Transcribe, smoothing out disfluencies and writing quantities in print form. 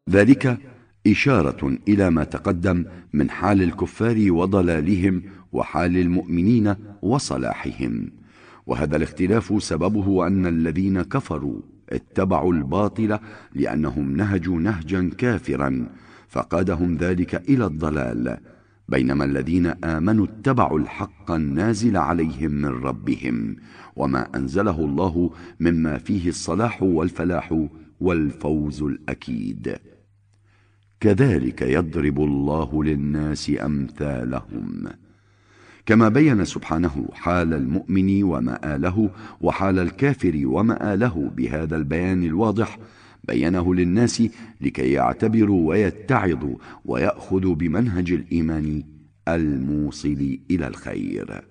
ذلك إشارة إلى ما تقدم من حال الكفار وضلالهم وحال المؤمنين وصلاحهم. وهذا الاختلاف سببه أن الذين كفروا اتبعوا الباطل لأنهم نهجوا نهجا كافرا فقادهم ذلك إلى الضلال، بينما الذين آمنوا اتبعوا الحق النازل عليهم من ربهم وما أنزله الله مما فيه الصلاح والفلاح والفوز الأكيد. كذلك يضرب الله للناس أمثالهم. كما بين سبحانه حال المؤمن ومآله وحال الكافر ومآله بهذا البيان الواضح، بينه للناس لكي يعتبروا ويتعظوا ويأخذوا بمنهج الإيمان الموصل إلى الخير.